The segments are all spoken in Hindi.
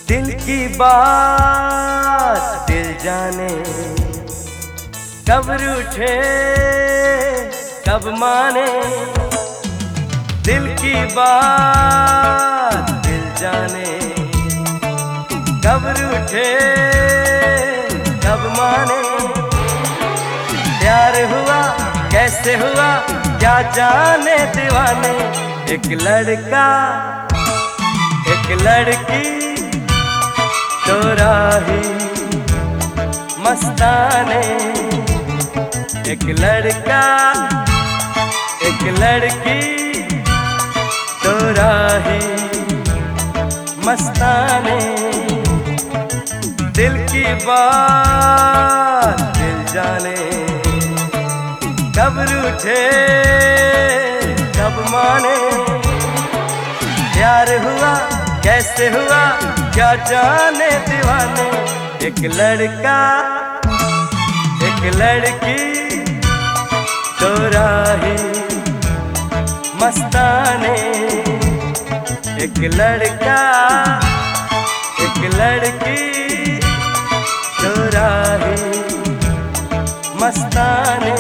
दिल की बात दिल जाने, कब रूठे कब माने। दिल की बात दिल जाने, कब रूठे कब माने। प्यार हुआ कैसे हुआ क्या जाने दीवाने। एक लड़का एक लड़की दो राही मस्ताने। एक लड़का एक लड़की दो राही मस्ताने। दिल की बात दिल जाने, कब रूठे कब माने। प्यार हुआ कैसे हुआ क्या जाने दीवाने। एक लड़का एक लड़की दो राही मस्ताने। एक लड़का एक लड़की दो राही मस्ताने।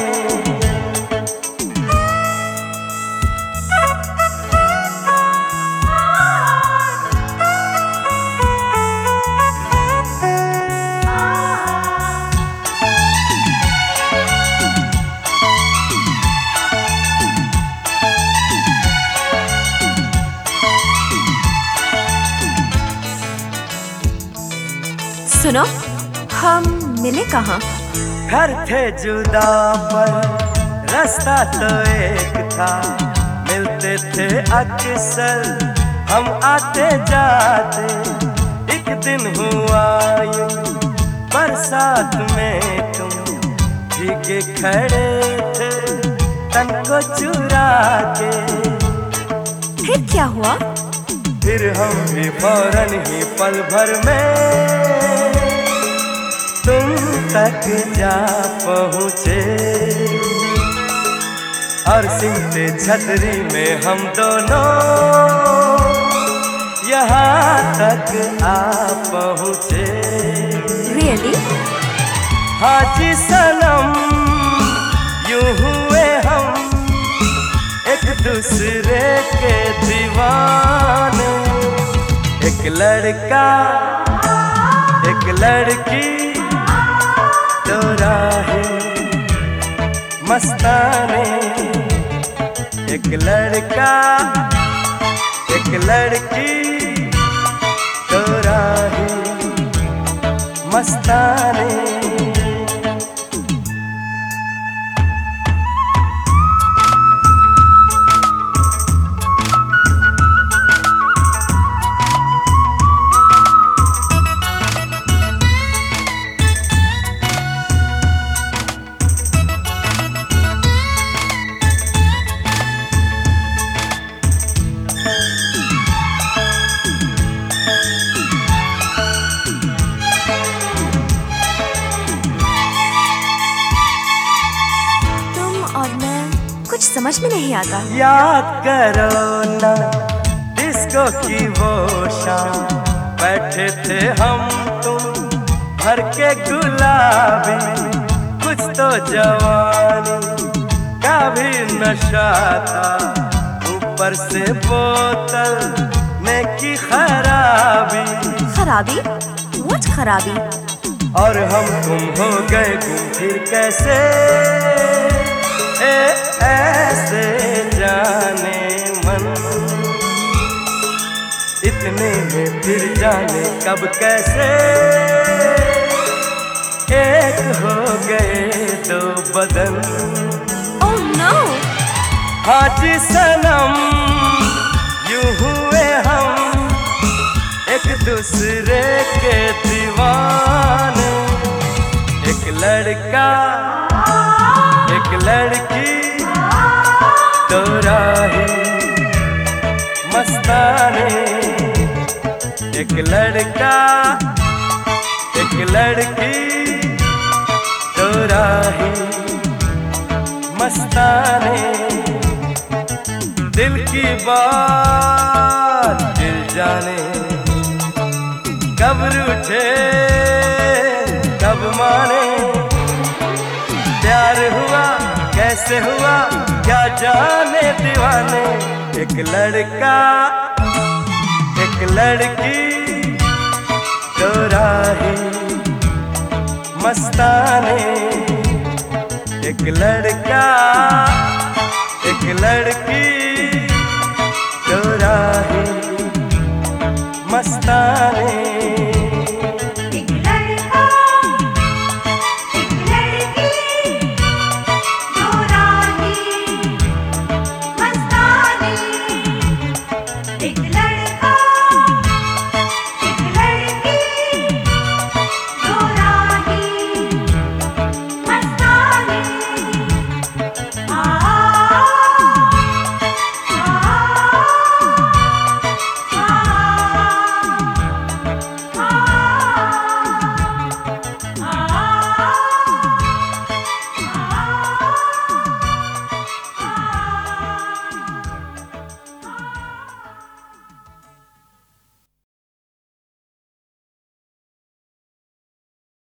सुनो, हम मिले कहाँ? घर थे जुदा पर रास्ता तो एक था। मिलते थे अक्सर हम आते जाते। एक दिन हुआ यूं बरसात में तुम भीगे खड़े थे तन को चुरा के। फिर क्या हुआ? फिर हम भी फौरन ही पल भर में तुम तक जा पहुँचे। और सिमटे छतरी में हम दोनों यहाँ तक आ पहुँचे। Really? हाँ जी सनम, यूं हुए हम एक दूसरे के दीवाने। एक लड़का एक लड़की दो राही मस्ताने। एक लड़का एक लड़की दो राही मस्ताने। कुछ समझ में नहीं आता। याद करो ना डिस्को की वो शाम, बैठे थे हम तुम भर के गुलाबी। कुछ तो जवानी का भी नशा था, ऊपर से बोतल में की खराबी। खराबी? What खराबी? और हम तुम हो गए गुम फिर कैसे ऐसे जाने मन। इतने में फिर जाने कब कैसे एक हो गए दो बदन। Oh no! हाँ जी सनम, यूं हुए हम एक दूसरे के दीवाने। एक लड़का एक लड़की दो राही मस्ताने। एक लड़का एक लड़की दो राही मस्ताने। दिल की बात दिल जाने, कब रूठे कब माने, प्यार हुआ कैसे हुआ क्या जाने दीवाने। एक लड़का एक लड़की दो राही मस्ताने। एक लड़का एक लड़की दो राही मस्ताने।